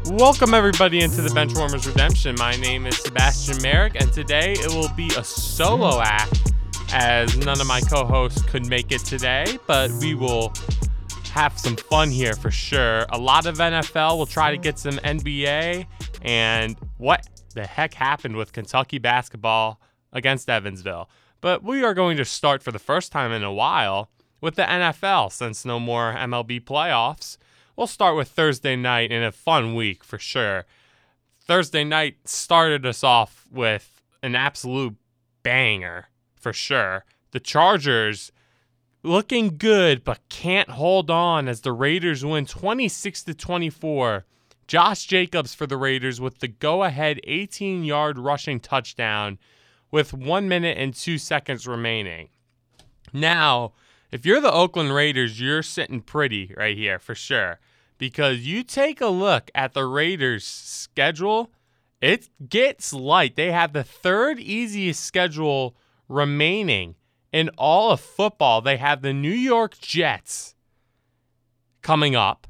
Welcome everybody into the Benchwarmers Redemption. My name is Sebastian Merrick, and today it will be a solo act as none of my co-hosts could make it today, but we will have some fun here for sure. A lot of NFL, we'll try to get some NBA, and what the heck happened with Kentucky basketball against Evansville. But we are going to start for the first time in a while with the NFL since no more MLB playoffs. We'll start with Thursday night in a fun week for sure. Thursday night started us off with an absolute banger for sure. The Chargers looking good but can't hold on as the Raiders win 26-24. Josh Jacobs for the Raiders with the go-ahead 18-yard rushing touchdown with 1 minute and 2 seconds remaining. Now, if you're the Oakland Raiders, you're sitting pretty right here for sure. Because you take a look at the Raiders' schedule, it gets light. They have the third easiest schedule remaining in all of football. They have the New York Jets coming up,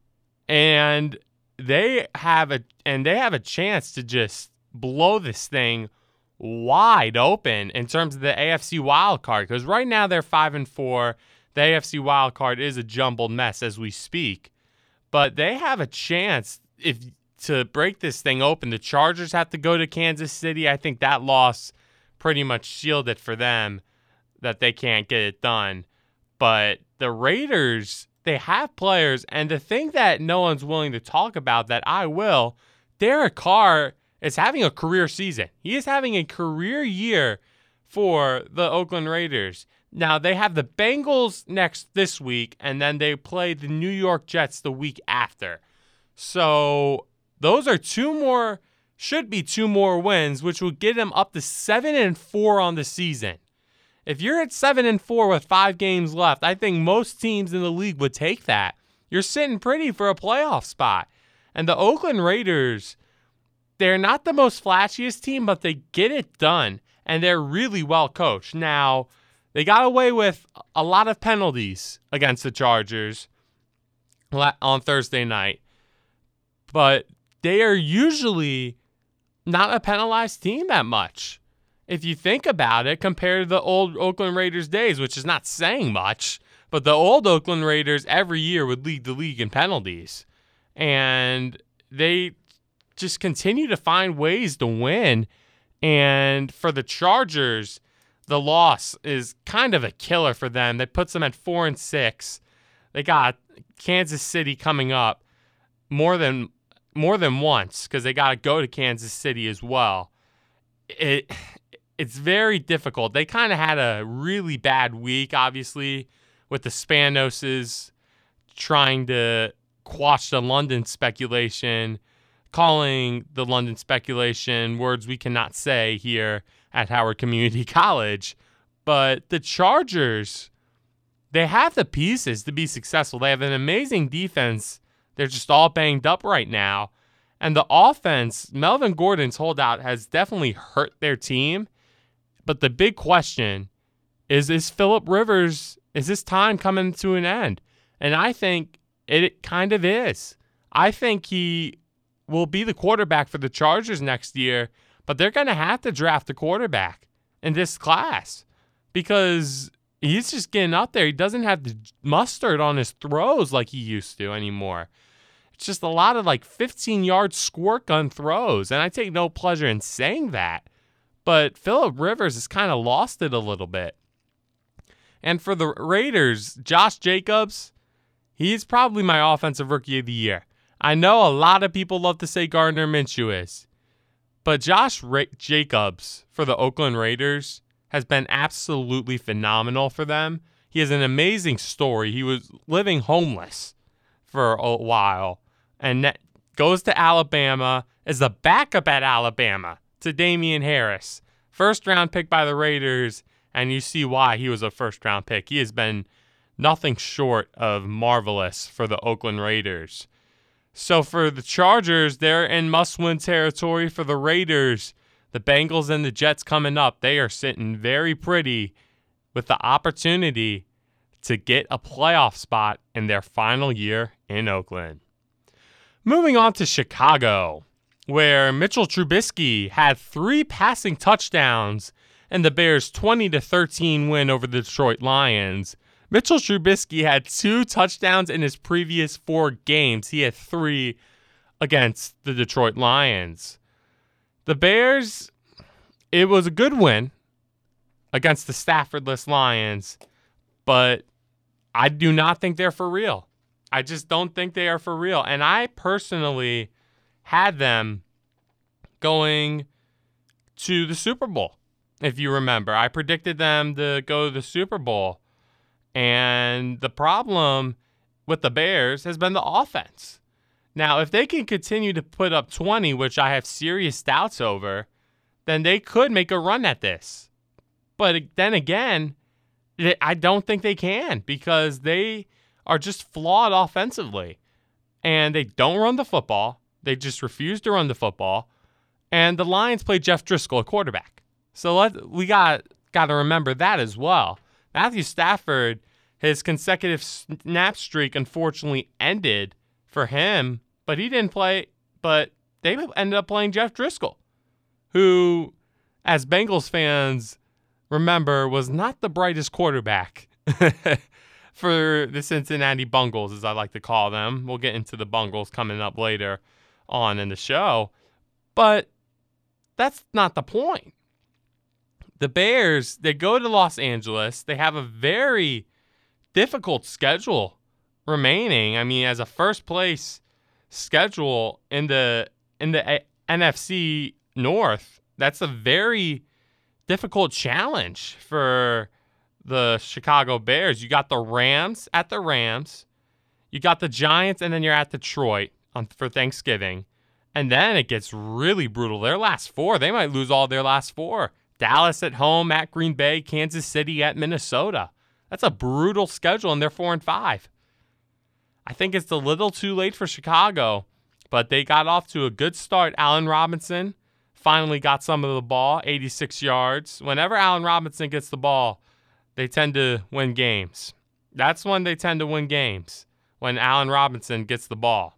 and they have a chance to just blow this thing wide open in terms of the AFC wild card, because right now they're 5-4. The AFC wild card is a jumbled mess as we speak, but they have a chance to break this thing open. The Chargers have to go to Kansas City. I think that loss pretty much shielded for them that they can't get it done. But the Raiders, they have players, and the thing that no one's willing to talk about that I will, Derek Carr is having a career season. He is having a career year for the Oakland Raiders. Now, they have the Bengals this week, and then they play the New York Jets the week after. So those are should be two more wins, which would get them up to 7-4 on the season. If you're at 7-4 with 5 games left, I think most teams in the league would take that. You're sitting pretty for a playoff spot. And the Oakland Raiders, they're not the most flashiest team, but they get it done, and they're really well coached. Now, they got away with a lot of penalties against the Chargers on Thursday night, but they are usually not a penalized team that much. If you think about it, compared to the old Oakland Raiders days, which is not saying much, but the old Oakland Raiders every year would lead the league in penalties. And they just continue to find ways to win. And for the Chargers, the loss is kind of a killer for them. That puts them at 4-6. They got Kansas City coming up more than once because they got to go to Kansas City as well. It's very difficult. They kind of had a really bad week, obviously, with the Spanoses trying to quash the London speculation, calling the London speculation words we cannot say here at Howard Community College. But the Chargers, they have the pieces to be successful. They have an amazing defense. They're just all banged up right now. And the offense, Melvin Gordon's holdout has definitely hurt their team. But the big question is Phillip Rivers, is his time coming to an end? And I think it kind of is. I think he will be the quarterback for the Chargers next year, but they're going to have to draft a quarterback in this class because he's just getting up there. He doesn't have the mustard on his throws like he used to anymore. It's just a lot of 15-yard squirt gun throws, and I take no pleasure in saying that, but Phillip Rivers has kind of lost it a little bit. And for the Raiders, Josh Jacobs, he's probably my offensive rookie of the year. I know a lot of people love to say Gardner Minshew is, but Josh Jacobs for the Oakland Raiders has been absolutely phenomenal for them. He has an amazing story. He was living homeless for a while and goes to Alabama as the backup at Alabama to Damian Harris. First-round pick by the Raiders, and you see why he was a first-round pick. He has been nothing short of marvelous for the Oakland Raiders. So for the Chargers, they're in must-win territory. For the Raiders, the Bengals and the Jets coming up, they are sitting very pretty with the opportunity to get a playoff spot in their final year in Oakland. Moving on to Chicago, where Mitchell Trubisky had 3 passing touchdowns in the Bears' 20-13 win over the Detroit Lions. Mitchell Trubisky had 2 touchdowns in his previous 4 games. He had 3 against the Detroit Lions. The Bears, it was a good win against the Staffordless Lions, but I do not think they're for real. I just don't think they are for real. And I personally had them going to the Super Bowl. If you remember, I predicted them to go to the Super Bowl. And the problem with the Bears has been the offense. Now, if they can continue to put up 20, which I have serious doubts over, then they could make a run at this. But then again, I don't think they can because they are just flawed offensively. And they don't run the football. They just refuse to run the football. And the Lions play Jeff Driscoll at quarterback. So we got to remember that as well. Matthew Stafford, his consecutive snap streak unfortunately ended for him, but he didn't play. But they ended up playing Jeff Driscoll, who, as Bengals fans remember, was not the brightest quarterback for the Cincinnati Bungles, as I like to call them. We'll get into the Bungles coming up later on in the show. But that's not the point. The Bears, they go to Los Angeles. They have a very difficult schedule remaining. I mean, as a first place schedule in the NFC North, that's a very difficult challenge for the Chicago Bears. You got the Rams at the Rams. You got the Giants, and then you're at Detroit for Thanksgiving. And then it gets really brutal. Their last 4, they might lose all their last 4. Dallas at home, at Green Bay, Kansas City at Minnesota. That's a brutal schedule, and they're 4-5. I think it's a little too late for Chicago, but they got off to a good start. Allen Robinson finally got some of the ball, 86 yards. Whenever Allen Robinson gets the ball, they tend to win games. That's when they tend to win games, when Allen Robinson gets the ball.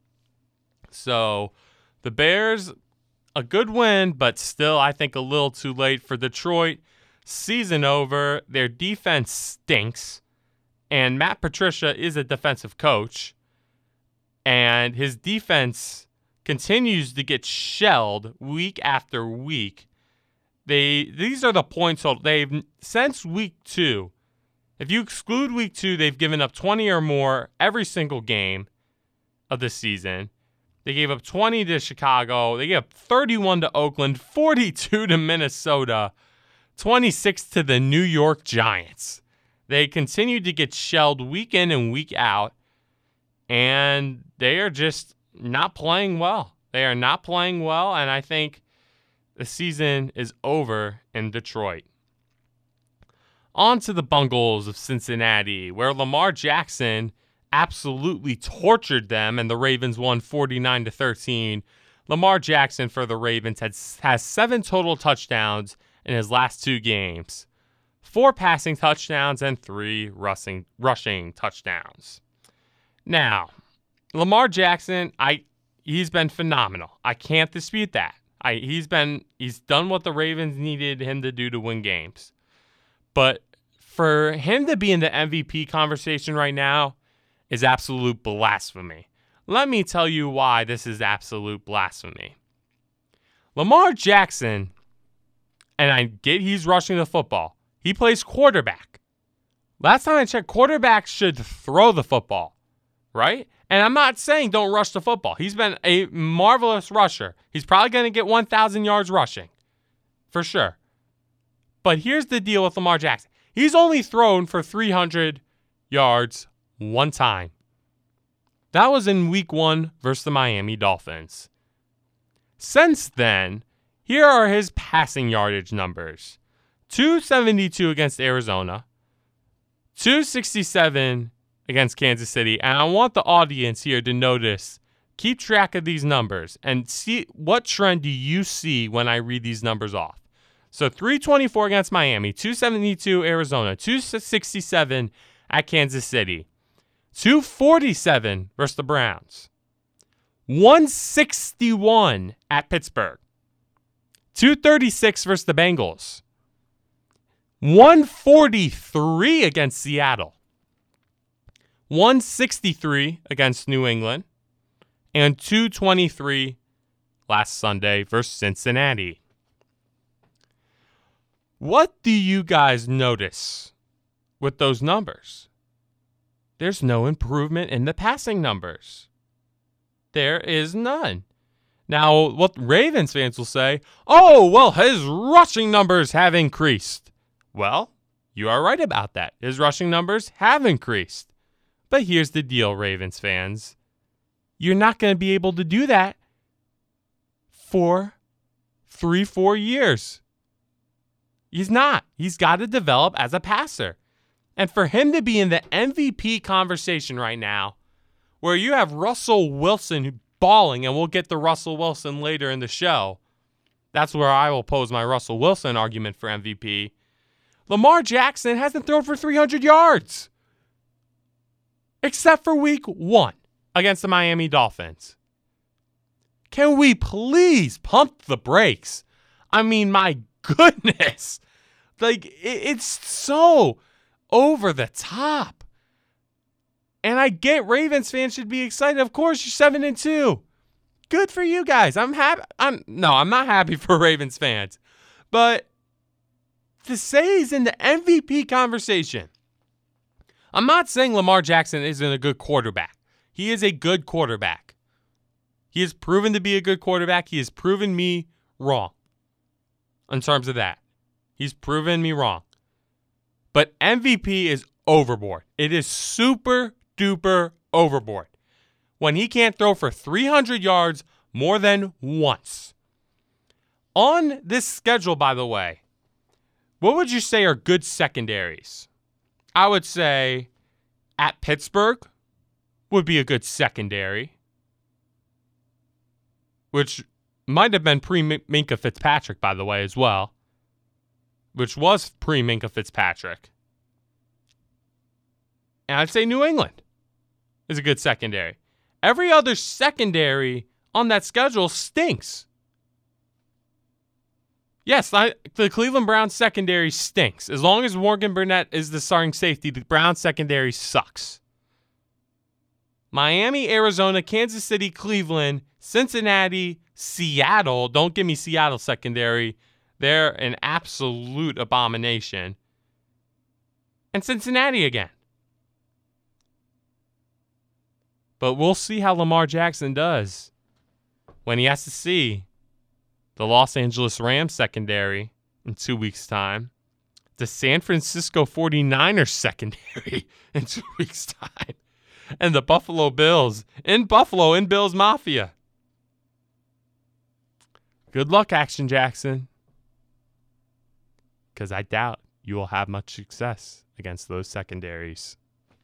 So the Bears, a good win, but still I think a little too late for Detroit. Season over. Their defense stinks. And Matt Patricia is a defensive coach. And his defense continues to get shelled week after week. These are the points they've since week 2. If you exclude week 2, they've given up 20 or more every single game of the season. They gave up 20 to Chicago. They gave up 31 to Oakland, 42 to Minnesota, 26 to the New York Giants. They continue to get shelled week in and week out, and they are just not playing well. They are not playing well, and I think the season is over in Detroit. On to the Bungles of Cincinnati, where Lamar Jackson absolutely tortured them, and the Ravens won 49-13. Lamar Jackson for the Ravens has 7 total touchdowns in his last 2 games, 4 passing touchdowns and 3 rushing touchdowns. Now, Lamar Jackson, he's been phenomenal. I can't dispute that. He's done what the Ravens needed him to do to win games. But for him to be in the MVP conversation right now is absolute blasphemy. Let me tell you why this is absolute blasphemy. Lamar Jackson, and I get he's rushing the football, he plays quarterback. Last time I checked, quarterbacks should throw the football, right? And I'm not saying don't rush the football. He's been a marvelous rusher. He's probably going to get 1,000 yards rushing, for sure. But here's the deal with Lamar Jackson. He's only thrown for 300 yards 1 time. That was in week 1 versus the Miami Dolphins. Since then, here are his passing yardage numbers. 272 against Arizona, 267 against Kansas City. And I want the audience here to notice, keep track of these numbers and see what trend do you see when I read these numbers off. So 324 against Miami, 272 Arizona, 267 at Kansas City, 247 versus the Browns, 161 at Pittsburgh. 236 versus the Bengals. 143 against Seattle. 163 against New England. And 223 last Sunday versus Cincinnati. What do you guys notice with those numbers? There's no improvement in the passing numbers. There is none. Now, what Ravens fans will say, oh, well, his rushing numbers have increased. Well, you are right about that. His rushing numbers have increased. But here's the deal, Ravens fans. You're not going to be able to do that for 3-4 years. He's not. He's got to develop as a passer. And for him to be in the MVP conversation right now, where you have Russell Wilson balling, and we'll get to Russell Wilson later in the show, that's where I will pose my Russell Wilson argument for MVP. Lamar Jackson hasn't thrown for 300 yards. Except for week 1 against the Miami Dolphins. Can we please pump the brakes? I mean, my goodness. Like, it's so over the top. And I get Ravens fans should be excited. Of course, you're 7-2. Good for you guys. I'm happy. I'm not happy for Ravens fans. But to say he's in the MVP conversation, I'm not saying Lamar Jackson isn't a good quarterback. He is a good quarterback. He has proven to be a good quarterback. He has proven me wrong in terms of that. He's proven me wrong. But MVP is overboard. It is super duper overboard. When he can't throw for 300 yards more than once. On this schedule, by the way, what would you say are good secondaries? I would say at Pittsburgh would be a good secondary, which might have been pre-Minkah Fitzpatrick, by the way, as well, which was pre-Minkah Fitzpatrick. And I'd say New England is a good secondary. Every other secondary on that schedule stinks. Yes, the Cleveland Browns secondary stinks. As long as Morgan Burnett is the starting safety, the Browns secondary sucks. Miami, Arizona, Kansas City, Cleveland, Cincinnati, Seattle. Don't give me Seattle secondary. They're an absolute abomination. And Cincinnati again. But we'll see how Lamar Jackson does when he has to see the Los Angeles Rams secondary in 2 weeks' time, the San Francisco 49ers secondary in 2 weeks' time, and the Buffalo Bills in Buffalo in Bills Mafia. Good luck, Action Jackson, because I doubt you will have much success against those secondaries.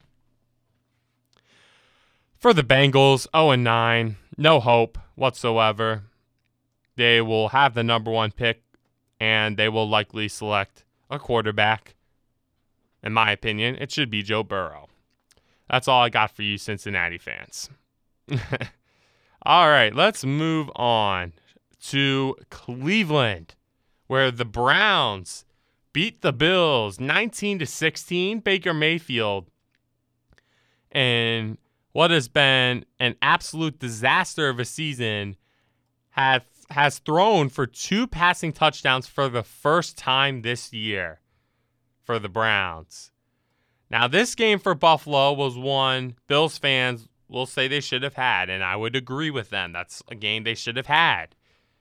For the Bengals, 0-9, no hope whatsoever. They will have the number 1 pick, and they will likely select a quarterback. In my opinion, it should be Joe Burrow. That's all I got for you Cincinnati fans. All right, let's move on to Cleveland, where the Browns beat the Bills 19-16. Baker Mayfield, and what has been an absolute disaster of a season, has thrown for 2 passing touchdowns for the first time this year for the Browns. Now, this game for Buffalo was one Bills fans will say they should have had, and I would agree with them. That's a game they should have had.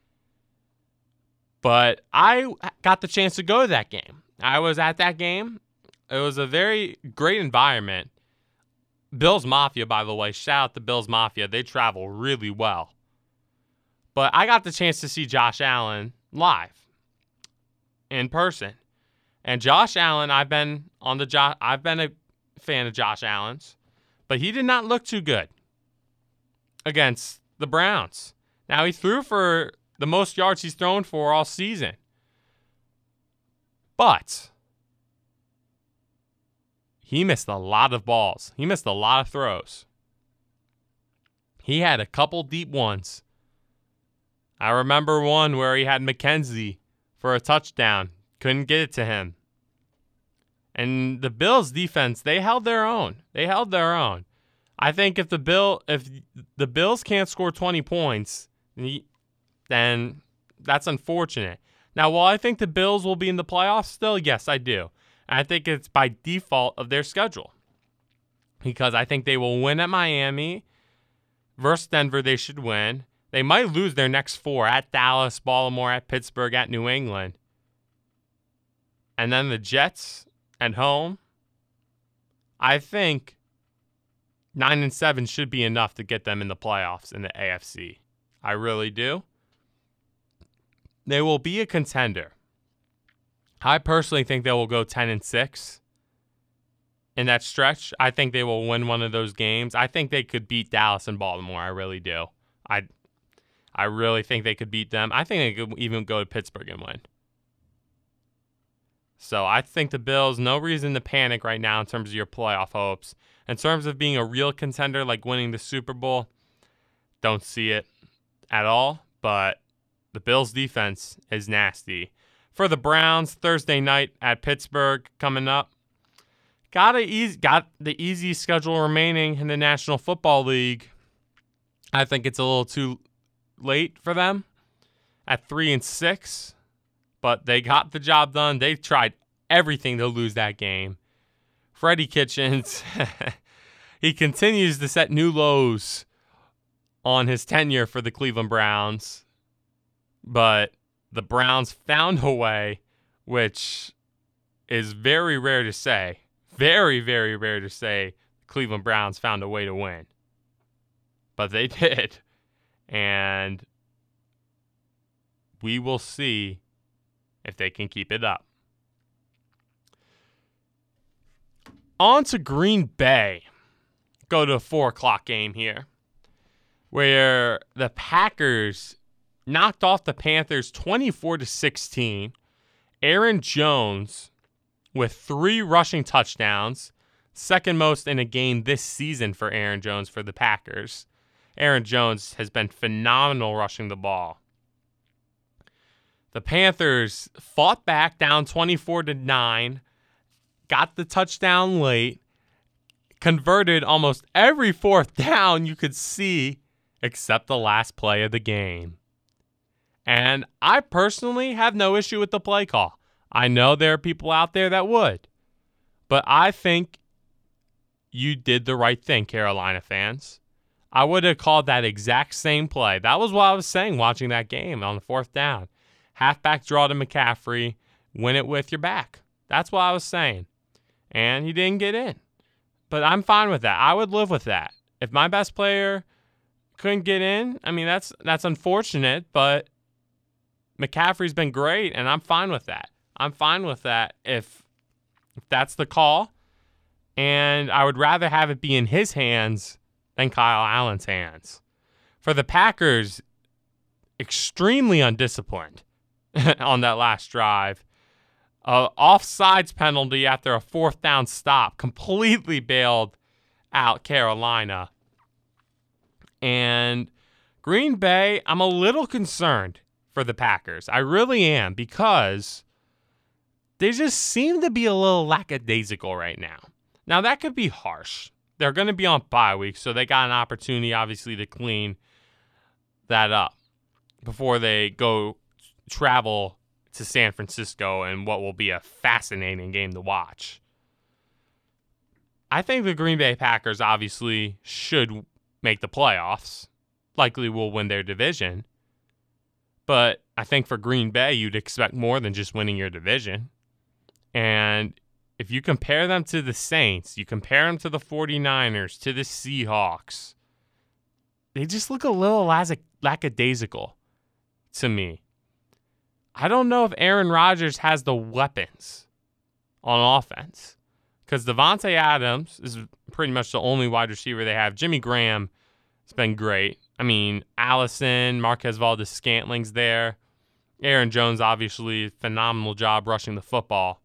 But I got the chance to go to that game. I was at that game. It was a very great environment. Bills Mafia, by the way, shout out to Bills Mafia. They travel really well. But I got the chance to see Josh Allen live, in person. And Josh Allen, I've been a fan of Josh Allen's, but he did not look too good against the Browns. Now, he threw for the most yards he's thrown for all season. But he missed a lot of balls. He missed a lot of throws. He had a couple deep ones. I remember one where he had McKenzie for a touchdown. Couldn't get it to him. And the Bills' defense, they held their own. I think if the Bills can't score 20 points, then that's unfortunate. Now, while I think the Bills will be in the playoffs still, yes, I do. And I think it's by default of their schedule. Because I think they will win at Miami. Versus Denver, they should win. They might lose their next 4 at Dallas, Baltimore, at Pittsburgh, at New England. And then the Jets at home. I think 9-7 should be enough to get them in the playoffs in the AFC. I really do. They will be a contender. I personally think they will go 10-6 in that stretch. I think they will win one of those games. I think they could beat Dallas and Baltimore. I really do. I really think they could beat them. I think they could even go to Pittsburgh and win. So I think the Bills, no reason to panic right now in terms of your playoff hopes. In terms of being a real contender, like winning the Super Bowl, don't see it at all. But the Bills' defense is nasty. For the Browns, Thursday night at Pittsburgh coming up. Got the easiest schedule remaining in the National Football League. I think it's a little too late for them at 3-6. But they got the job done. They tried everything to lose that game. Freddie Kitchens, he continues to set new lows on his tenure for the Cleveland Browns. But the Browns found a way, which is very rare to say. Very, very rare to say Cleveland Browns found a way to win. But they did. And we will see if they can keep it up. On to Green Bay. Go to a 4 o'clock game here, where the Packers knocked off the Panthers 24-16. Aaron Jones with 3 rushing touchdowns, second most in a game this season for Aaron Jones for the Packers. Aaron Jones has been phenomenal rushing the ball. The Panthers fought back down 24-9, got the touchdown late, converted almost every 4th down you could see except the last play of the game. And I personally have no issue with the play call. I know there are people out there that would. But I think you did the right thing, Carolina fans. I would have called that exact same play. That was what I was saying watching that game on the 4th down. Halfback draw to McCaffrey, win it with your back. That's what I was saying. And he didn't get in. But I'm fine with that. I would live with that. If my best player couldn't get in, I mean, that's unfortunate, but McCaffrey's been great, and I'm fine with that. I'm fine with that if that's the call. And I would rather have it be in his hands than Kyle Allen's hands. For the Packers, extremely undisciplined on that last drive. Offsides penalty after a 4th down stop completely bailed out Carolina. And Green Bay, I'm a little concerned for the Packers. I really am, because they just seem to be a little lackadaisical right now. Now, that could be harsh. They're going to be on bye week, so they got an opportunity, obviously, to clean that up before they go travel to San Francisco in what will be a fascinating game to watch. I think the Green Bay Packers obviously should make the playoffs. Likely will win their division. But I think for Green Bay, you'd expect more than just winning your division. And if you compare them to the Saints, you compare them to the 49ers, to the Seahawks, they just look a little lackadaisical to me. I don't know if Aaron Rodgers has the weapons on offense, because Devontae Adams is pretty much the only wide receiver they have. Jimmy Graham has been great. I mean, Allison, Marquez Valdes-Scantling's there. Aaron Jones, obviously, phenomenal job rushing the football.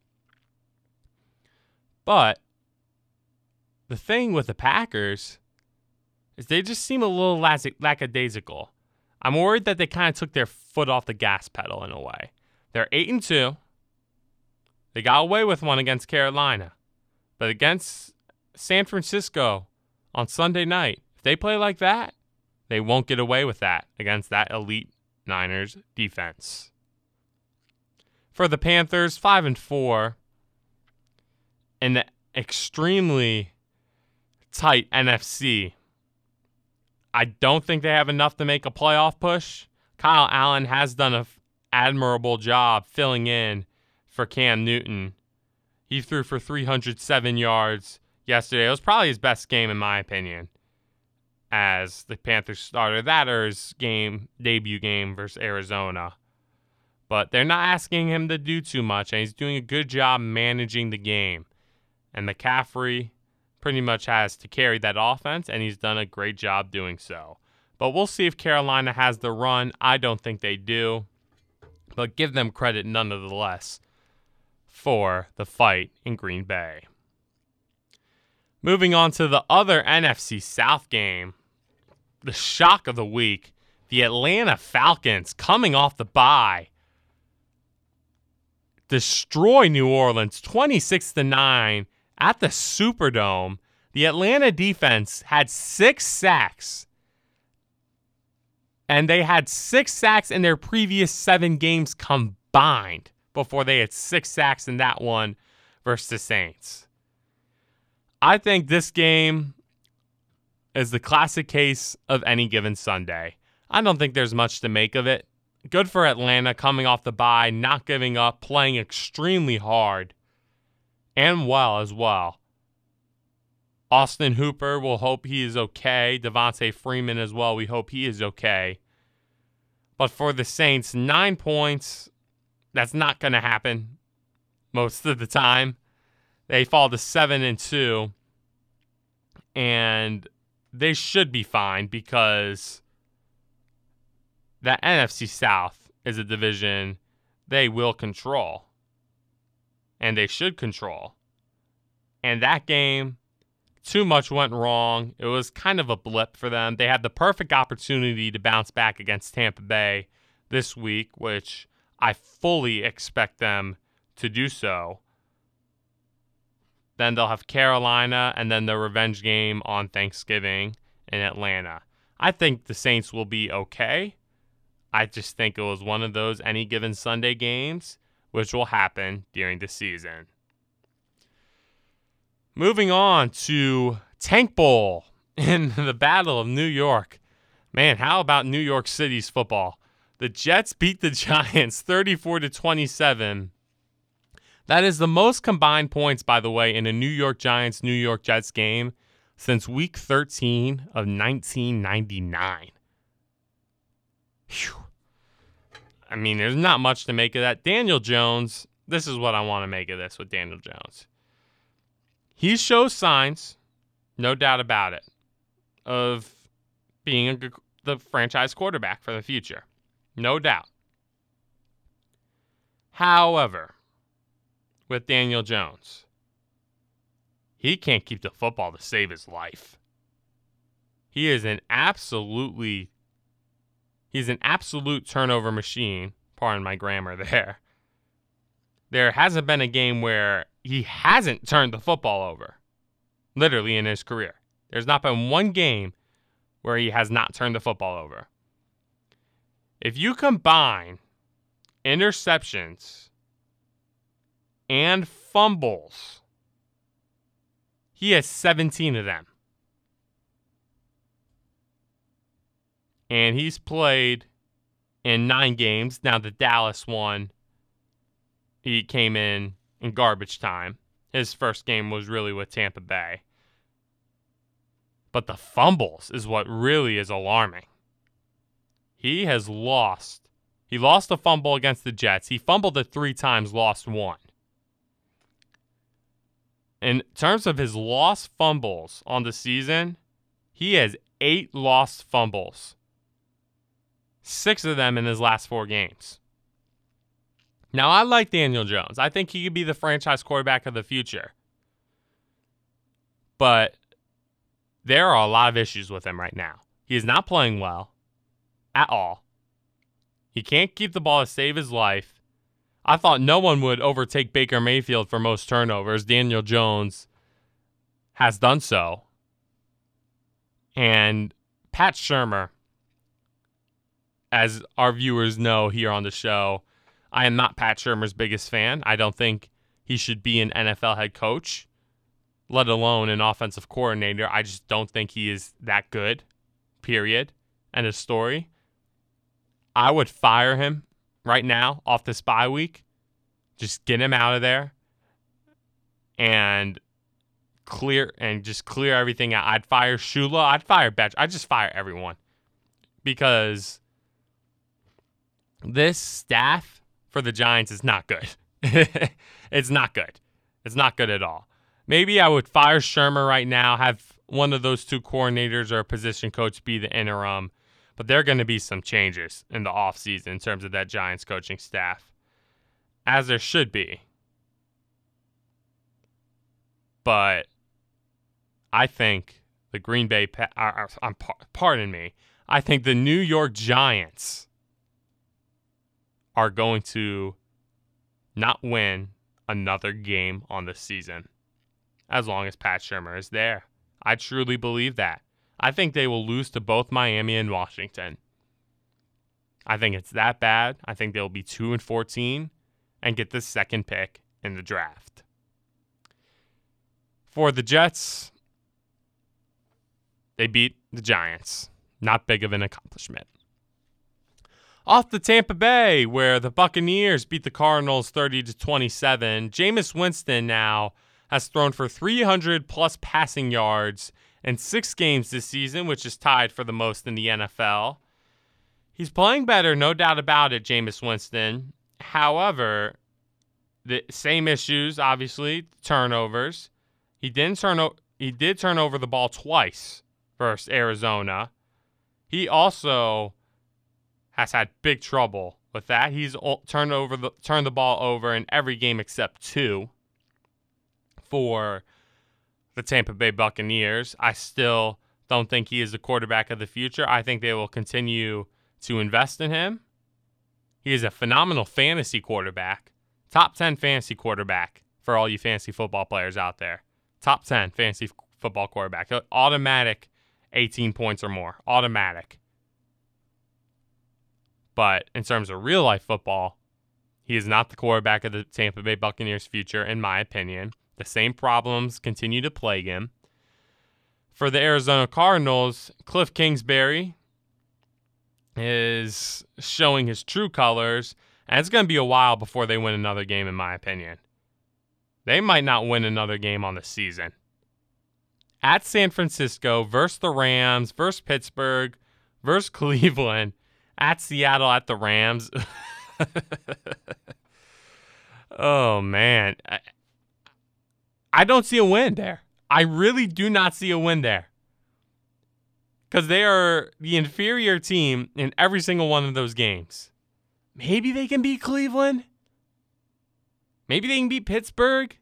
But the thing with the Packers, is they just seem a little lackadaisical. I'm worried that they kind of took their foot off the gas pedal in a way. They're 8-2. They got away with one against Carolina. But against San Francisco on Sunday night, if they play like that, they won't get away with that against that elite Niners defense. For the Panthers, 5-4 in the extremely tight NFC. I don't think they have enough to make a playoff push. Kyle Allen has done an admirable job filling in for Cam Newton. He threw for 307 yards yesterday. It was probably his best game, in my opinion, as the Panthers starter. That or his debut game versus Arizona. But they're not asking him to do too much, and he's doing a good job managing the game. And McCaffrey pretty much has to carry that offense, and he's done a great job doing so. But we'll see if Carolina has the run. I don't think they do, but give them credit nonetheless for the fight in Green Bay. Moving on to the other NFC South game, the shock of the week, the Atlanta Falcons coming off the bye destroy New Orleans 26-9 at the Superdome. The Atlanta defense had 6 sacks, and they had 6 sacks in their previous 7 games combined before they had 6 sacks in that one versus the Saints. I think this game is the classic case of any given Sunday. I don't think there's much to make of it. Good for Atlanta coming off the bye, not giving up, playing extremely hard and well as well. Austin Hooper, we'll hope he is okay. Devontae Freeman as well, we hope he is okay. But for the Saints, 9 points, that's not going to happen most of the time. They fall to 7-2, and they should be fine because that NFC South is a division they will control, and they should control. And that game, too much went wrong. It was kind of a blip for them. They had the perfect opportunity to bounce back against Tampa Bay this week, which I fully expect them to do so. Then they'll have Carolina and then the revenge game on Thanksgiving in Atlanta. I think the Saints will be okay. I just think it was one of those any given Sunday games, which will happen during the season. Moving on to Tank Bowl in the Battle of New York. Man, how about New York City's football? The Jets beat the Giants 34-27. That is the most combined points, by the way, in a New York Giants, New York Jets game since Week 13 of 1999. Whew. I mean, there's not much to make of that. Daniel Jones, this is what I want to make of this with Daniel Jones. He shows signs, no doubt about it, of being the franchise quarterback for the future. No doubt. However, with Daniel Jones, he can't keep the football to save his life. He's an absolute turnover machine. Pardon my grammar there. There hasn't been a game where he hasn't turned the football over, literally in his career. There's not been one game where he has not turned the football over. If you combine interceptions and fumbles, he has 17 of them. And he's played in 9 games. Now, the Dallas one, he came in garbage time. His first game was really with Tampa Bay. But the fumbles is what really is alarming. He has lost. He lost a fumble against the Jets. He fumbled it 3 times, lost 1. In terms of his lost fumbles on the season, he has 8 lost fumbles. 6 of them in his last 4 games. Now, I like Daniel Jones. I think he could be the franchise quarterback of the future. But there are a lot of issues with him right now. He is not playing well at all. He can't keep the ball to save his life. I thought no one would overtake Baker Mayfield for most turnovers. Daniel Jones has done so. And Pat Shurmur, as our viewers know here on the show, I am not Pat Shurmur's biggest fan. I don't think he should be an NFL head coach, let alone an offensive coordinator. I just don't think he is that good, period. End of story. I would fire him right now off this bye week. Just get him out of there and clear everything out. I'd fire Shula. I'd fire Betch. I'd just fire everyone because this staff for the Giants is not good. It's not good. It's not good at all. Maybe I would fire Shurmur right now, have one of those two coordinators or a position coach be the interim, but there are going to be some changes in the offseason in terms of that Giants coaching staff, as there should be. But I think the Green Bay, pardon me, I think the New York Giants are going to not win another game on the season as long as Pat Shurmur is there. I truly believe that. I think they will lose to both Miami and Washington. I think it's that bad. I think they'll be 2-14 and get the second pick in the draft. For the Jets, they beat the Giants. Not big of an accomplishment. Off to Tampa Bay, where the Buccaneers beat the Cardinals 30-27. Jameis Winston now has thrown for 300-plus passing yards in 6 games this season, which is tied for the most in the NFL. He's playing better, no doubt about it, Jameis Winston. However, the same issues, obviously, turnovers. He did turn over the ball twice versus Arizona. He also has had big trouble with that. He's turned the ball over in every game except 2 for the Tampa Bay Buccaneers. I still don't think he is the quarterback of the future. I think they will continue to invest in him. He is a phenomenal fantasy quarterback. Top 10 fantasy quarterback for all you fantasy football players out there. Top 10 fantasy football quarterback. Automatic 18 points or more. Automatic. But in terms of real-life football, he is not the quarterback of the Tampa Bay Buccaneers' future, in my opinion. The same problems continue to plague him. For the Arizona Cardinals, Cliff Kingsbury is showing his true colors, and it's going to be a while before they win another game, in my opinion. They might not win another game on the season. At San Francisco, versus the Rams, versus Pittsburgh, versus Cleveland, at Seattle, at the Rams. Oh, man. I don't see a win there. I really do not see a win there. Because they are the inferior team in every single one of those games. Maybe they can beat Cleveland. Maybe they can beat Pittsburgh.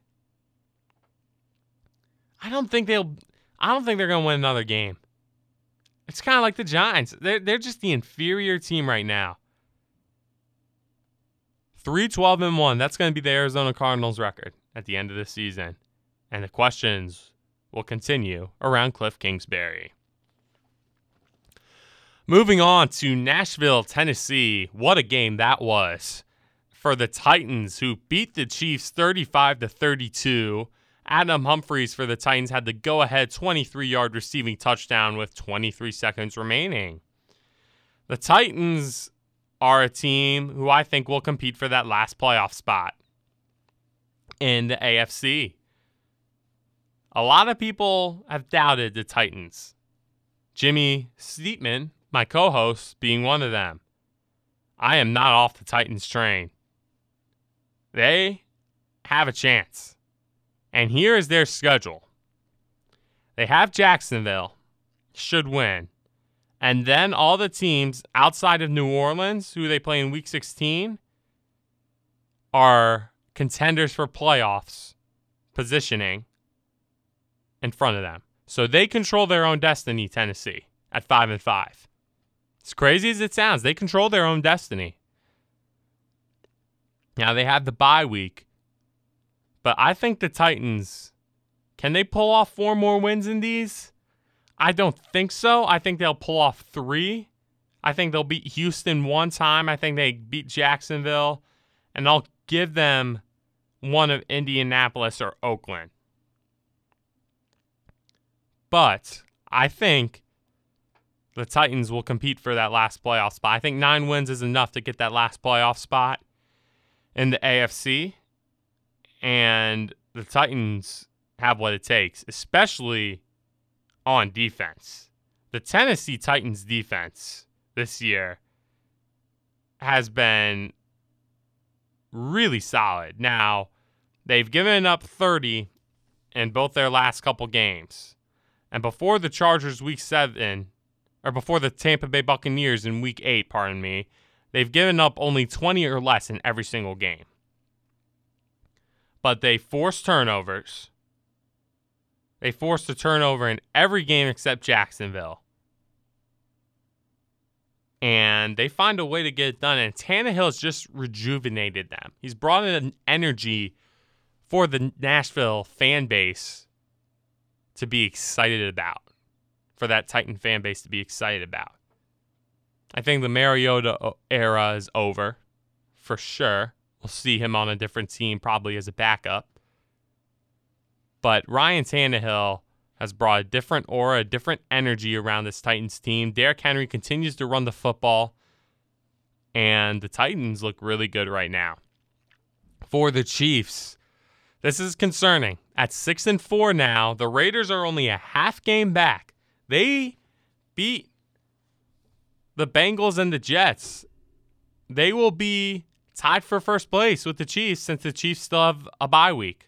I don't think they're going to win another game. It's kind of like the Giants. They're just the inferior team right now. 3-12-1. That's going to be the Arizona Cardinals record at the end of the season. And the questions will continue around Cliff Kingsbury. Moving on to Nashville, Tennessee. What a game that was for the Titans, who beat the Chiefs 35-32. Adam Humphries for the Titans had the go-ahead 23-yard receiving touchdown with 23 seconds remaining. The Titans are a team who I think will compete for that last playoff spot in the AFC. A lot of people have doubted the Titans. Jimmy Steetman, my co-host, being one of them. I am not off the Titans train. They have a chance. And here is their schedule. They have Jacksonville, should win. And then all the teams outside of New Orleans, who they play in Week 16, are contenders for playoffs positioning in front of them. So they control their own destiny, Tennessee, at 5-5. As crazy as it sounds, they control their own destiny. Now they have the bye week, but I think the Titans, can they pull off 4 more wins in these? I don't think so. I think they'll pull off 3. I think they'll beat Houston one time. I think they beat Jacksonville, and I'll give them one of Indianapolis or Oakland. But I think the Titans will compete for that last playoff spot. I think 9 wins is enough to get that last playoff spot in the AFC. And the Titans have what it takes, especially on defense. The Tennessee Titans defense this year has been really solid. Now, they've given up 30 in both their last couple games. And before the Chargers week 7, or before the Tampa Bay Buccaneers in week 8, they've given up only 20 or less in every single game. But they force turnovers. They forced a turnover in every game except Jacksonville. And they find a way to get it done. And Tannehill has just rejuvenated them. He's brought in an energy for the Nashville fan base to be excited about. For that Titan fan base to be excited about. I think the Mariota era is over. For sure. We'll see him on a different team, probably as a backup. But Ryan Tannehill has brought a different aura, a different energy around this Titans team. Derrick Henry continues to run the football. And the Titans look really good right now. For the Chiefs, this is concerning. At 6-4 now, the Raiders are only a half game back. They beat the Bengals and the Jets. They will be tied for first place with the Chiefs since the Chiefs still have a bye week.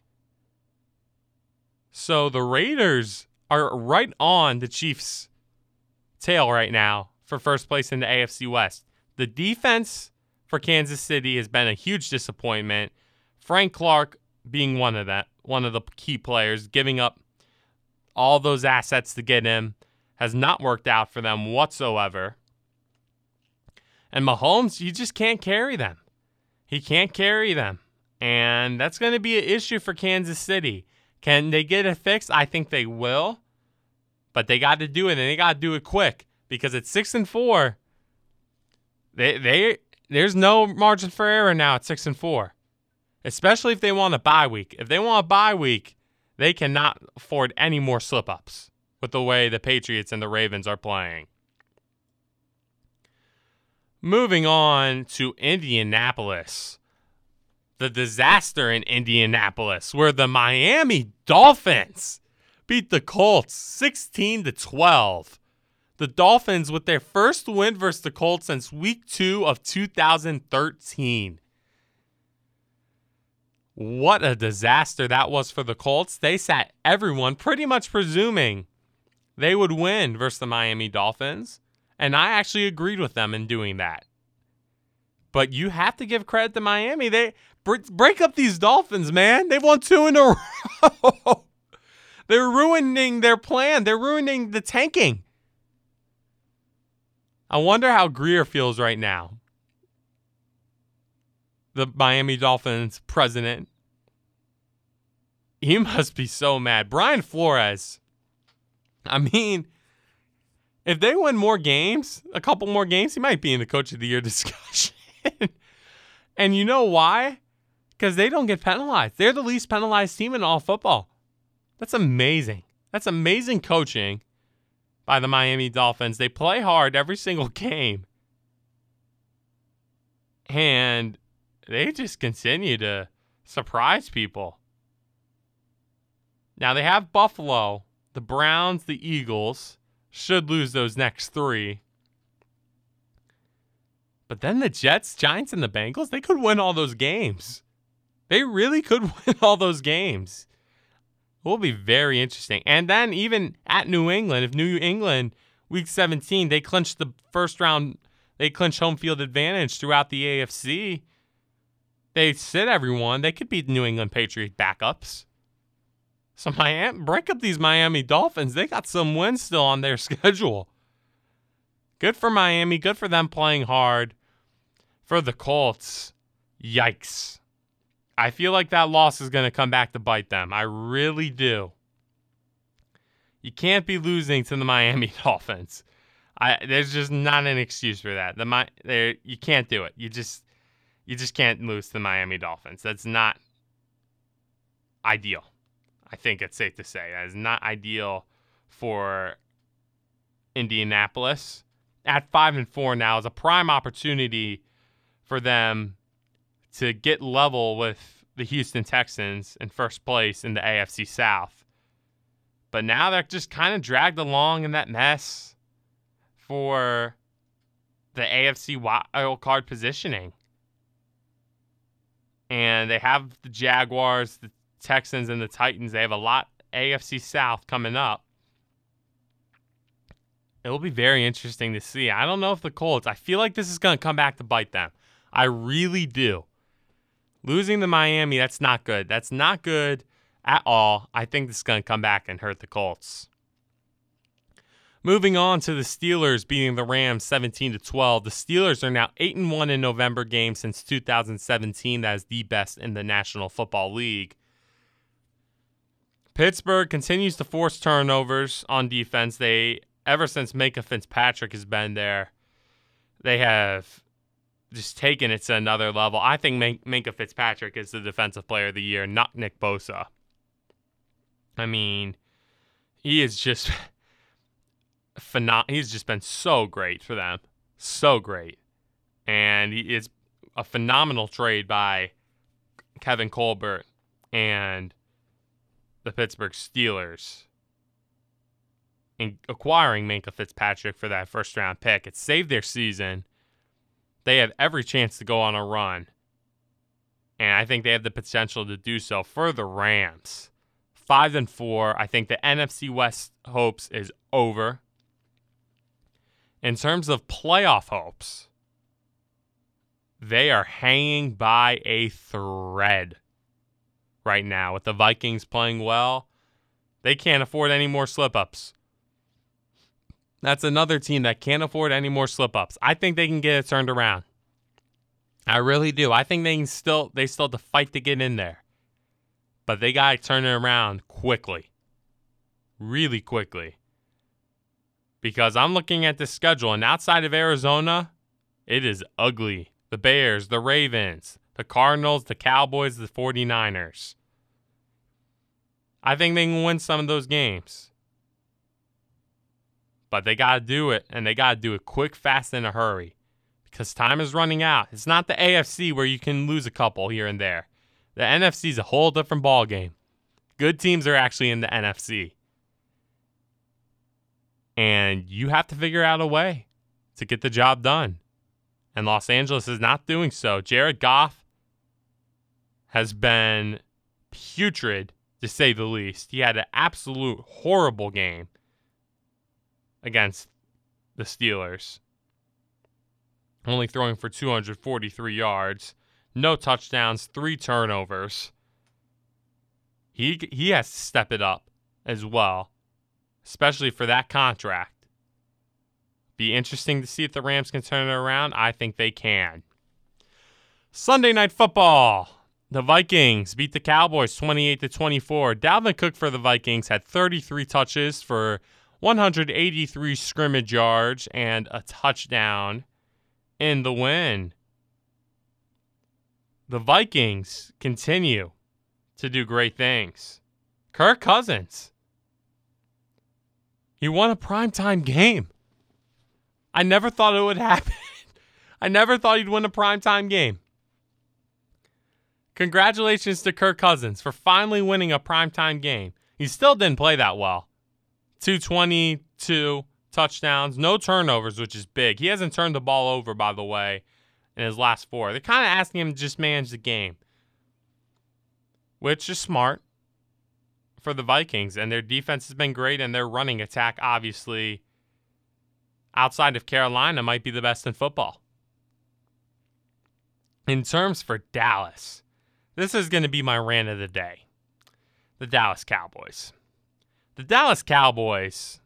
So the Raiders are right on the Chiefs' tail right now for first place in the AFC West. The defense for Kansas City has been a huge disappointment. Frank Clark being one of the key players, giving up all those assets to get him, has not worked out for them whatsoever. And Mahomes, you just can't carry them. He can't carry them. And that's going to be an issue for Kansas City. Can they get it fixed? I think they will. But they got to do it, and they got to do it quick. Because at 6-4, there's no margin for error now at 6-4. Especially if they want a bye week. If they want a bye week, they cannot afford any more slip-ups with the way the Patriots and the Ravens are playing. Moving on to Indianapolis. The disaster in Indianapolis, where the Miami Dolphins beat the Colts 16-12. The Dolphins with their first win versus the Colts since week 2 of 2013. What a disaster that was for the Colts. They sat everyone pretty much presuming they would win versus the Miami Dolphins. And I actually agreed with them in doing that. But you have to give credit to Miami. They break up these Dolphins, man. They've won 2 in a row. They're ruining their plan. They're ruining the tanking. I wonder how Greer feels right now. The Miami Dolphins president. He must be so mad. Brian Flores. I mean, if they win more games, a couple more games, he might be in the Coach of the Year discussion. And you know why? Because they don't get penalized. They're the least penalized team in all football. That's amazing. That's amazing coaching by the Miami Dolphins. They play hard every single game. And they just continue to surprise people. Now they have Buffalo, the Browns, the Eagles. Should lose those next 3. But then the Jets, Giants, and the Bengals, they could win all those games. They really could win all those games. It will be very interesting. And then even at New England, if New England, week 17, they clinched the first round, they clinched home field advantage throughout the AFC. They sit everyone. They could beat New England Patriots backups. So break up these Miami Dolphins. They got some wins still on their schedule. Good for Miami. Good for them playing hard. For the Colts, yikes. I feel like that loss is going to come back to bite them. I really do. You can't be losing to the Miami Dolphins. There's just not an excuse for that. You can't do it. You just can't lose to the Miami Dolphins. That's not ideal. I think it's safe to say that is not ideal for Indianapolis. At 5-4 now is a prime opportunity for them to get level with the Houston Texans in first place in the AFC South. But now they're just kind of dragged along in that mess for the AFC wild card positioning. And they have the Jaguars, the Texans, and the Titans. They have a lot AFC South coming up. It will be very interesting to see. I don't know if the Colts, I feel like this is going to come back to bite them. I really do. Losing to Miami, that's not good. That's not good at all. I think this is going to come back and hurt the Colts. Moving on to the Steelers beating the Rams 17-12. The Steelers are now 8-1 in November games since 2017. That is the best in the National Football League. Pittsburgh continues to force turnovers on defense. Ever since Minkah Fitzpatrick has been there, they have just taken it to another level. I think Minkah Fitzpatrick is the Defensive Player of the Year, not Nick Bosa. I mean, he is just he's just been so great for them. So great. And he is a phenomenal trade by Kevin Colbert and the Pittsburgh Steelers in acquiring Minkah Fitzpatrick for that first-round pick. It saved their season. They have every chance to go on a run. And I think they have the potential to do so for the Rams. 5-4. I think the NFC West hopes is over. In terms of playoff hopes, they are hanging by a thread right now. With the Vikings playing well, they can't afford any more slip-ups. That's another team that can't afford any more slip-ups. I think they can get it turned around. I really do. I think they still have to fight to get in there. But they got to turn it around quickly. Really quickly. Because I'm looking at the schedule, and outside of Arizona, it is ugly. The Bears, the Ravens, the Cardinals, the Cowboys, the 49ers. I think they can win some of those games. But they got to do it, and they got to do it quick, fast, in a hurry. Because time is running out. It's not the AFC where you can lose a couple here and there. The NFC is a whole different ballgame. Good teams are actually in the NFC. And you have to figure out a way to get the job done. And Los Angeles is not doing so. Jared Goff has been putrid, to say the least. He had an absolute horrible game against the Steelers. Only throwing for 243 yards. No touchdowns, 3 turnovers. He has to step it up as well, especially for that contract. Be interesting to see if the Rams can turn it around. I think they can. Sunday Night Football. The Vikings beat the Cowboys 28-24. Dalvin Cook for the Vikings had 33 touches for 183 scrimmage yards and a touchdown in the win. The Vikings continue to do great things. Kirk Cousins. He won a primetime game. I never thought it would happen. I never thought he'd win a primetime game. Congratulations to Kirk Cousins for finally winning a primetime game. He still didn't play that well. 222 touchdowns, no turnovers, which is big. He hasn't turned the ball over, by the way, in his last 4. They're kind of asking him to just manage the game, which is smart for the Vikings. And their defense has been great, and their running attack, obviously, outside of Carolina, might be the best in football. In terms for Dallas, this is going to be my rant of the day. the Dallas Cowboys. The Dallas Cowboys,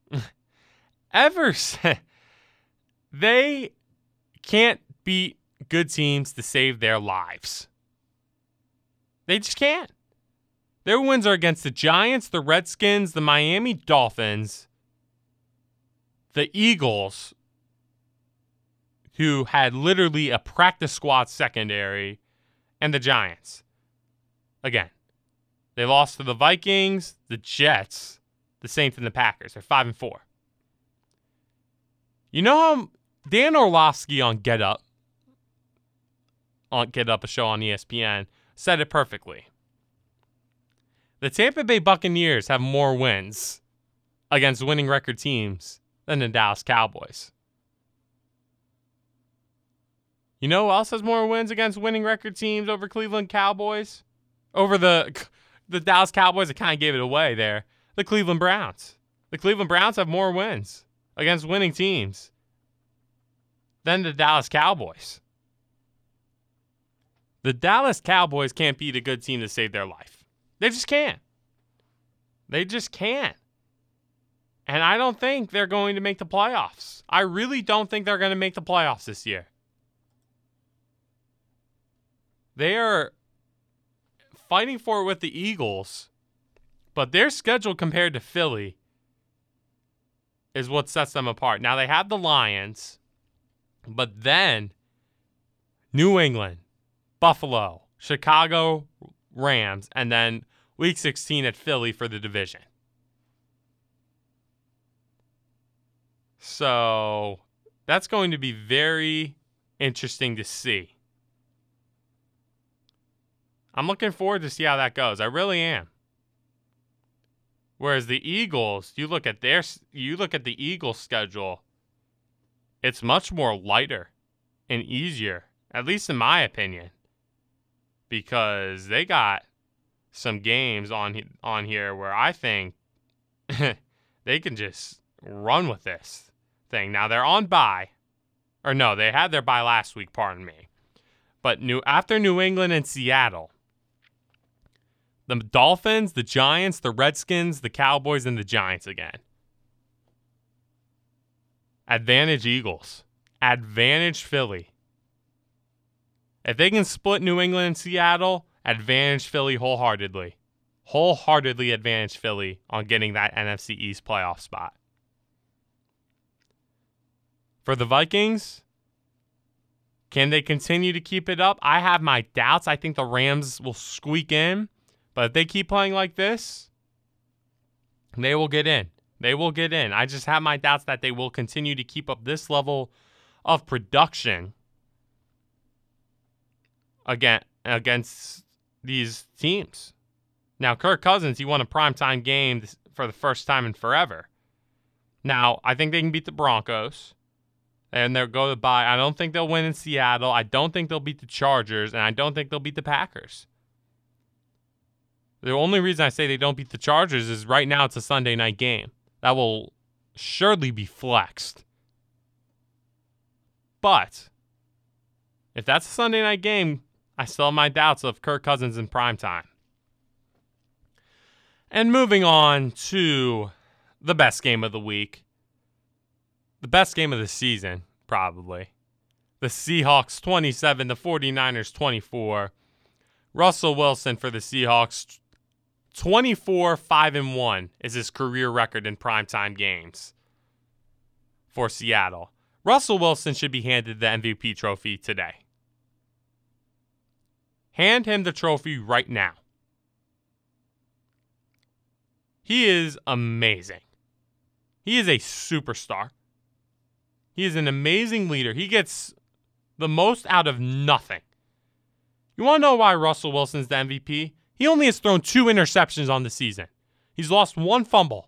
they can't beat good teams to save their lives. They just can't. Their wins are against the Giants, the Redskins, the Miami Dolphins, the Eagles, who had literally a practice squad secondary, and the Giants. Again, they lost to the Vikings, the Jets, the Saints, and the Packers. They're 5-4. You know how Dan Orlovsky on Get Up, a show on ESPN, said it perfectly. The Tampa Bay Buccaneers have more wins against winning record teams than the Dallas Cowboys. You know who else has more wins against winning record teams over Cleveland Cowboys? Over the Dallas Cowboys, that kind of gave it away there. The Cleveland Browns. The Cleveland Browns have more wins against winning teams than the Dallas Cowboys. The Dallas Cowboys can't beat a good team to save their life. They just can't. They just can't. And I don't think they're going to make the playoffs. I really don't think they're going to make the playoffs this year. They are fighting for it with the Eagles, but their schedule compared to Philly is what sets them apart. Now, they have the Lions, but then New England, Buffalo, Chicago, Rams, and then Week 16 at Philly for the division. So that's going to be very interesting to see. I'm looking forward to see how that goes. I really am. Whereas the Eagles, you look at the Eagles schedule, it's much more lighter and easier, at least in my opinion, because they got some games on here where I think they can just run with this thing. Now they're on bye, or no, they had their bye last week. Pardon me, but after New England and Seattle, the Dolphins, the Giants, the Redskins, the Cowboys, and the Giants again. Advantage Eagles. Advantage Philly. If they can split New England and Seattle, advantage Philly wholeheartedly. Wholeheartedly advantage Philly on getting that NFC East playoff spot. For the Vikings, can they continue to keep it up? I have my doubts. I think the Rams will squeak in. But if they keep playing like this, they will get in. They will get in. I just have my doubts that they will continue to keep up this level of production against these teams. Now, Kirk Cousins, he won a primetime game for the first time in forever. Now, I think they can beat the Broncos, and they'll go to bye. I don't think they'll win in Seattle. I don't think they'll beat the Chargers, and I don't think they'll beat the Packers. The only reason I say they don't beat the Chargers is right now it's a Sunday night game. That will surely be flexed. But if that's a Sunday night game, I still have my doubts of Kirk Cousins in primetime. And moving on to the best game of the week. The best game of the season, probably. The Seahawks 27, the 49ers 24. Russell Wilson for the Seahawks 24-5-1 is his career record in primetime games for Seattle. Russell Wilson should be handed the MVP trophy today. Hand him the trophy right now. He is amazing. He is a superstar. He is an amazing leader. He gets the most out of nothing. You want to know why Russell Wilson's the MVP? He only has thrown 2 interceptions on the season. He's lost 1 fumble.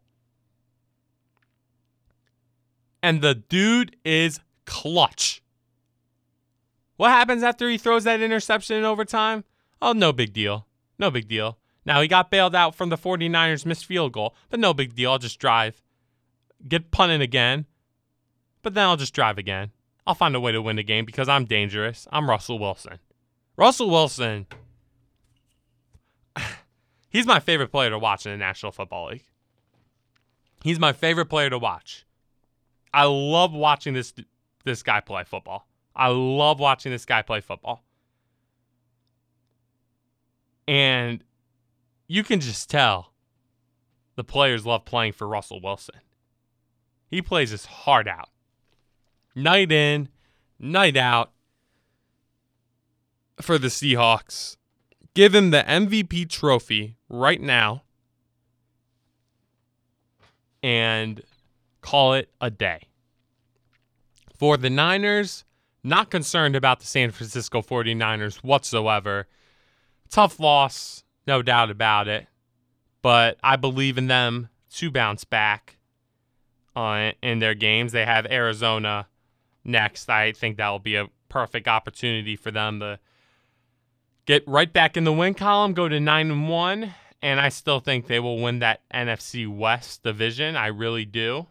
And the dude is clutch. What happens after he throws that interception in overtime? Oh, no big deal. No big deal. Now, he got bailed out from the 49ers' missed field goal, but no big deal. I'll just drive. Get punted again. But then I'll just drive again. I'll find a way to win the game because I'm dangerous. I'm Russell Wilson. Russell Wilson, He's my favorite player to watch in the National Football League. He's my favorite player to watch. I love watching this guy play football. I love watching this guy play football. And you can just tell the players love playing for Russell Wilson. He plays his heart out. Night in, night out for the Seahawks. Give him the MVP trophy right now and call it a day. For the Niners, not concerned about the San Francisco 49ers whatsoever. Tough loss, no doubt about it. But I believe in them to bounce back in their games. They have Arizona next. I think that will be a perfect opportunity for them to get right back in the win column, go to 9-1, and I still think they will win that NFC West division. I really do.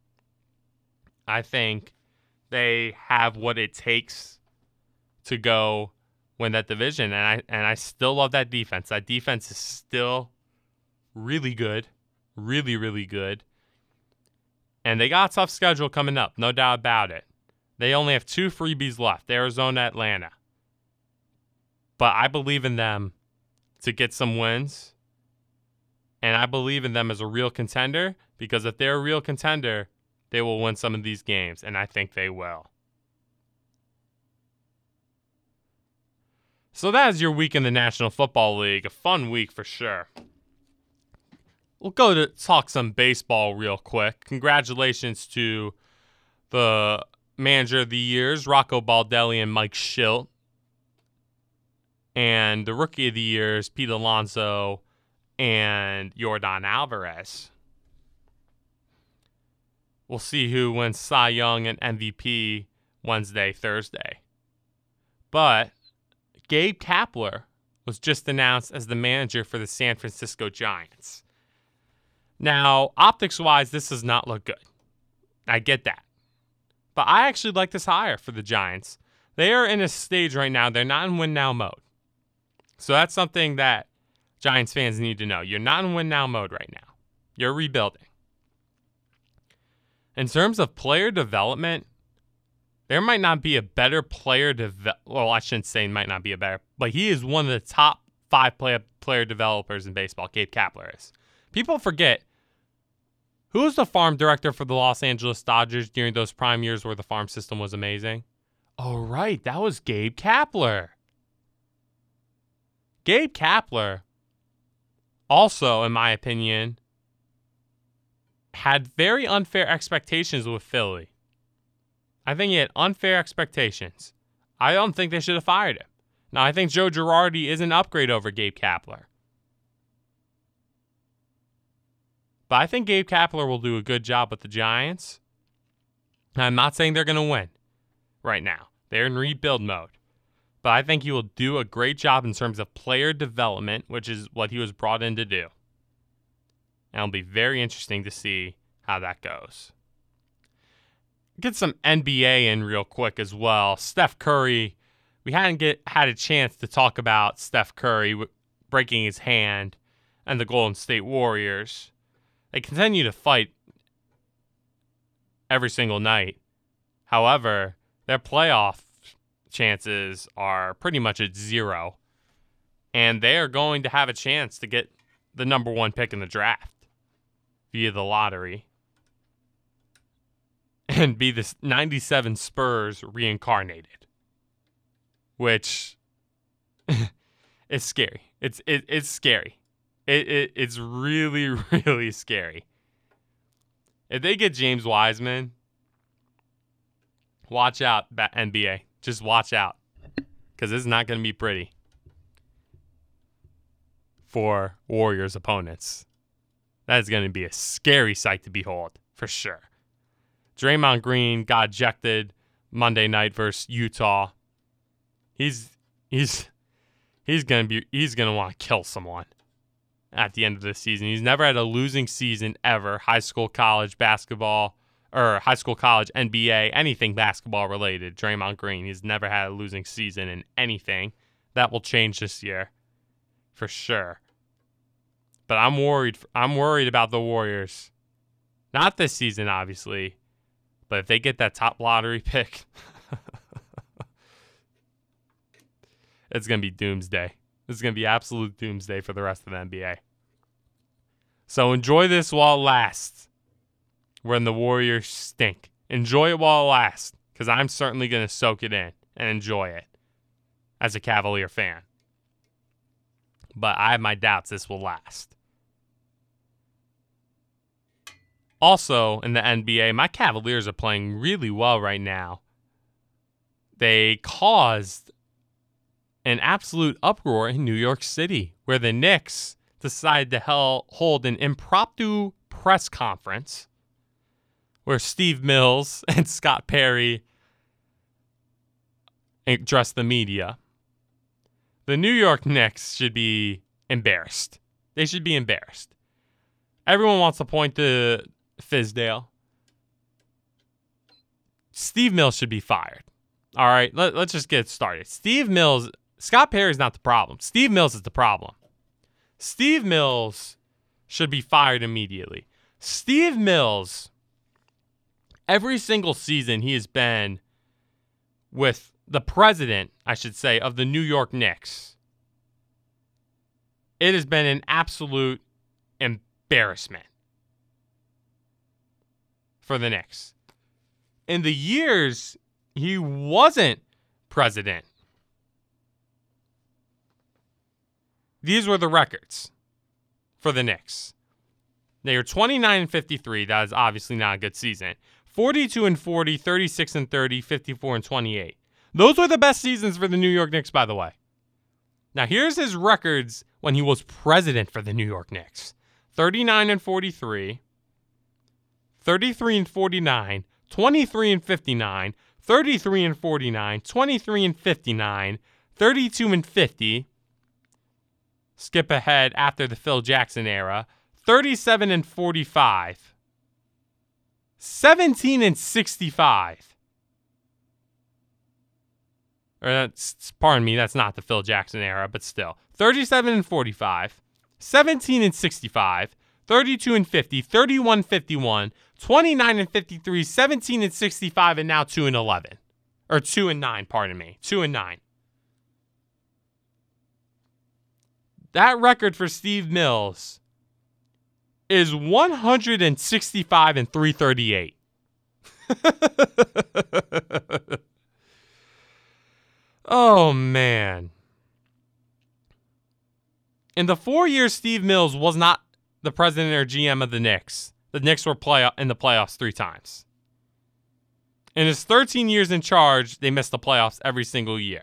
I think they have what it takes to go win that division, and I still love that defense. That defense is still really good, really, really good. And they got a tough schedule coming up, no doubt about it. They only have 2 freebies left, Arizona, Atlanta. But I believe in them to get some wins. And I believe in them as a real contender, because if they're a real contender, they will win some of these games, and I think they will. So that is your week in the National Football League. A fun week for sure. We'll go to talk some baseball real quick. Congratulations to the manager of the years, Rocco Baldelli and Mike Shildt. And the rookie of the years, Pete Alonso and Yordan Alvarez. We'll see who wins Cy Young and MVP Wednesday, Thursday. But Gabe Kapler was just announced as the manager for the San Francisco Giants. Now, optics-wise, this does not look good. I get that. But I actually like this hire for the Giants. They are in a stage right now, they're not in win-now mode. So that's something that Giants fans need to know. You're not in win-now mode right now. You're rebuilding. In terms of player development, there might not be a better player well, I shouldn't say might not be a better, but he is one of the top 5 player developers in baseball, Gabe Kapler is. People forget, who was the farm director for the Los Angeles Dodgers during those prime years where the farm system was amazing? Oh, right, that was Gabe Kapler. Gabe Kapler also, in my opinion, had very unfair expectations with Philly. I think he had unfair expectations. I don't think they should have fired him. Now, I think Joe Girardi is an upgrade over Gabe Kapler. But I think Gabe Kapler will do a good job with the Giants. I'm not saying they're going to win right now. They're in rebuild mode. But I think he will do a great job in terms of player development, which is what he was brought in to do. And it'll be very interesting to see how that goes. Get some NBA in real quick as well. Steph Curry. We hadn't had a chance to talk about Steph Curry breaking his hand and the Golden State Warriors. They continue to fight every single night. However, their playoff chances are pretty much at 0. And they are going to have a chance to get the number 1 pick in the draft via the lottery and be the 97 Spurs reincarnated, which is scary. It's scary. It's really, really scary. If they get James Wiseman, watch out, NBA. Just watch out, because it's not going to be pretty for Warriors opponents. That is going to be a scary sight to behold, for sure. Draymond Green got ejected Monday night versus Utah. He's going to want to kill someone at the end of this season. He's never had a losing season ever. High school, college basketball, or high school, college, NBA, anything basketball related. Draymond Green, he's never had a losing season in anything. That will change this year, for sure. But I'm worried. I'm worried about the Warriors. Not this season, obviously. But if they get that top lottery pick, it's going to be doomsday. It's going to be absolute doomsday for the rest of the NBA. So enjoy this while it lasts. When the Warriors stink. Enjoy it while it lasts. Because I'm certainly going to soak it in and enjoy it as a Cavalier fan. But I have my doubts this will last. Also, in the NBA, my Cavaliers are playing really well right now. They caused an absolute uproar in New York City, where the Knicks decided to hold an impromptu press conference where Steve Mills and Scott Perry addressed the media. The New York Knicks should be embarrassed. They should be embarrassed. Everyone wants to point to Fizdale. Steve Mills should be fired. All right, let's just get started. Scott Perry is not the problem. Steve Mills is the problem. Steve Mills should be fired immediately. Steve Mills, every single season he has been with the president, I should say, of the New York Knicks, it has been an absolute embarrassment for the Knicks. In the years he wasn't president, these were the records for the Knicks. They are 29-53. That is obviously not a good season. 42-40, 36-30, 54-28. Those were the best seasons for the New York Knicks, by the way. Now, here's his records when he was president for the New York Knicks. 39-43, 33-49, 23-59, 33-49, 23-59, 32-50. Skip ahead after the Phil Jackson era. 37-45. 17-65. Pardon me, that's not the Phil Jackson era, but still. 37-45. 17-65. 32-50. 31-51. 29-53. 17-65, and now 2-11. Or 2-9, pardon me. 2-9. That record for Steve Mills is 165-338. Oh, man. In the 4 years Steve Mills was not the president or GM of the Knicks were in the playoffs 3 times. In his 13 years in charge, they missed the playoffs every single year.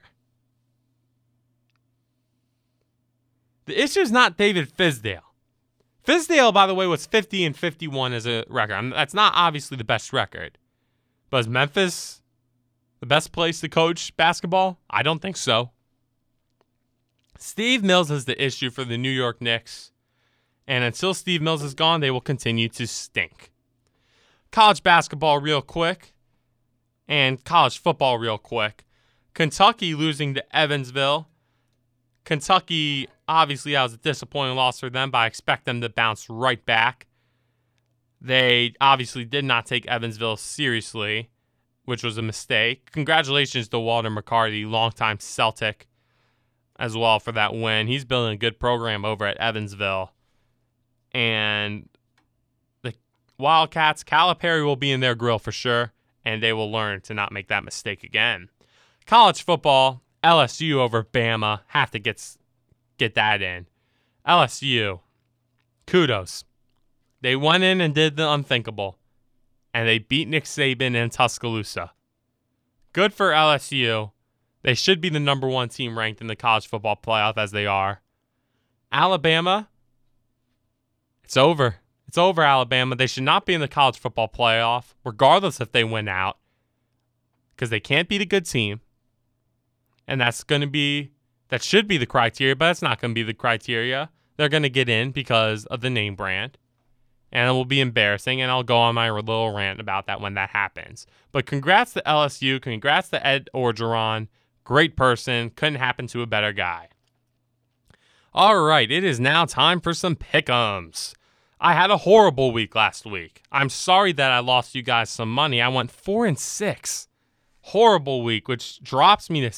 The issue is not David Fizdale. Fizdale, by the way, was 50-51 as a record. That's not obviously the best record. But is Memphis the best place to coach basketball? I don't think so. Steve Mills is the issue for the New York Knicks. And until Steve Mills is gone, they will continue to stink. College basketball real quick. And college football real quick. Kentucky losing to Evansville. Kentucky, obviously, that was a disappointing loss for them, but I expect them to bounce right back. They obviously did not take Evansville seriously, which was a mistake. Congratulations to Walter McCarty, longtime Celtic, as well, for that win. He's building a good program over at Evansville. And the Wildcats, Calipari will be in their grill for sure, and they will learn to not make that mistake again. College football, LSU over Bama. Have to get that in. LSU, kudos. They went in and did the unthinkable, and they beat Nick Saban in Tuscaloosa. Good for LSU. They should be the number 1 team ranked in the college football playoff, as they are. Alabama, it's over. It's over, Alabama. They should not be in the college football playoff, regardless if they win out, because they can't beat a good team. And that should be the criteria, but it's not going to be the criteria. They're going to get in because of the name brand. And it will be embarrassing, and I'll go on my little rant about that when that happens. But congrats to LSU. Congrats to Ed Orgeron. Great person. Couldn't happen to a better guy. All right, it is now time for some pick'ems. I had a horrible week last week. I'm sorry that I lost you guys some money. I went 4-6. Horrible week, which drops me to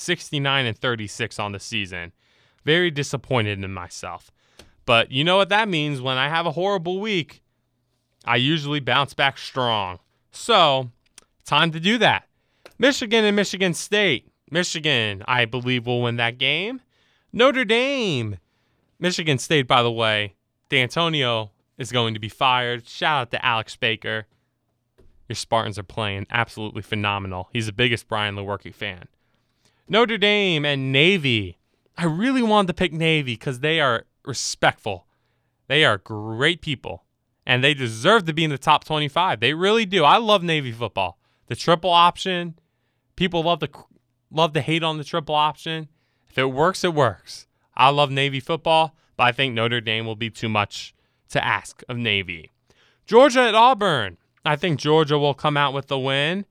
69-36 on the season. Very disappointed in myself. But you know what that means. When I have a horrible week, I usually bounce back strong. So, time to do that. Michigan and Michigan State. Michigan, I believe, will win that game. Notre Dame. Michigan State, by the way, D'Antonio is going to be fired. Shout out to Alex Baker. Your Spartans are playing absolutely phenomenal. He's the biggest Brian Lewerke fan. Notre Dame and Navy. I really wanted to pick Navy because they are respectful. They are great people, and they deserve to be in the top 25. They really do. I love Navy football. The triple option, people love to hate on the triple option. If it works, it works. I love Navy football, but I think Notre Dame will be too much to ask of Navy. Georgia at Auburn. I think Georgia will come out with the win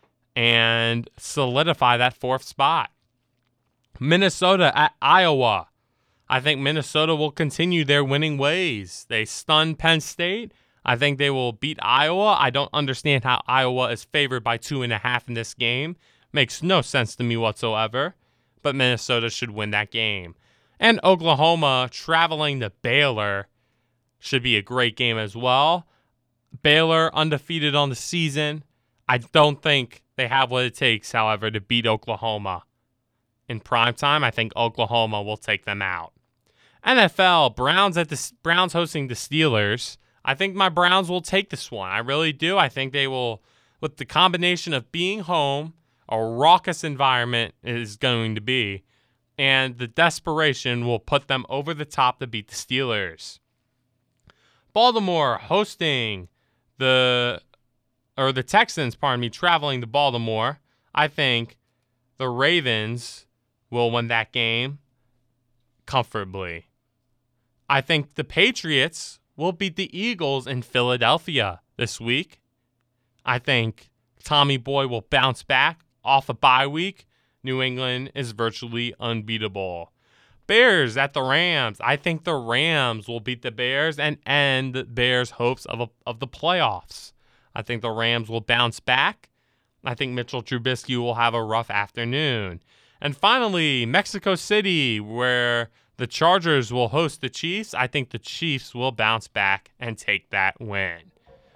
and solidify that 4th spot. Minnesota at Iowa. I think Minnesota will continue their winning ways. They stunned Penn State. I think they will beat Iowa. I don't understand how Iowa is favored by 2.5 in this game. Makes no sense to me whatsoever. But Minnesota should win that game. And Oklahoma traveling to Baylor should be a great game as well. Baylor undefeated on the season. I don't think they have what it takes, however, to beat Oklahoma. In primetime, I think Oklahoma will take them out. NFL, Browns hosting the Steelers. I think my Browns will take this one. I really do. I think they will, with the combination of being home, a raucous environment is going to be, and the desperation will put them over the top to beat the Steelers. Baltimore hosting the Texans, traveling to Baltimore. I think the Ravens will win that game comfortably. I think the Patriots will beat the Eagles in Philadelphia this week. I think Tommy Boy will bounce back off a bye week. New England is virtually unbeatable. Bears at the Rams. I think the Rams will beat the Bears and end the Bears' hopes of the playoffs. I think the Rams will bounce back. I think Mitchell Trubisky will have a rough afternoon. And finally, Mexico City, where the Chargers will host the Chiefs. I think the Chiefs will bounce back and take that win.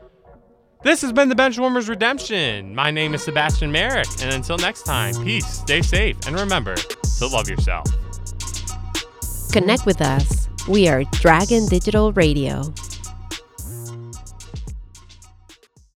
This has been the Benchwarmers Redemption. My name is Sebastian Merrick, and until next time, peace, stay safe, and remember to love yourself. Connect with us. We are Dragon Digital Radio.